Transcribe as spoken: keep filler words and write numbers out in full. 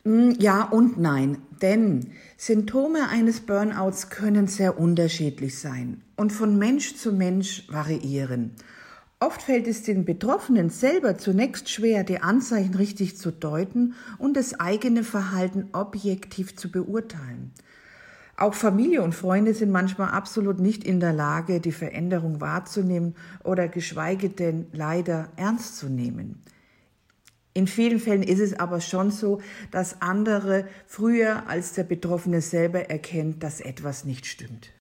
Mm, Ja und nein, denn Symptome eines Burnouts können sehr unterschiedlich sein und von Mensch zu Mensch variieren. Oft fällt es den Betroffenen selber zunächst schwer, die Anzeichen richtig zu deuten und das eigene Verhalten objektiv zu beurteilen. Auch Familie und Freunde sind manchmal absolut nicht in der Lage, die Veränderung wahrzunehmen oder geschweige denn leider ernst zu nehmen. In vielen Fällen ist es aber schon so, dass andere früher als der Betroffene selber erkennt, dass etwas nicht stimmt.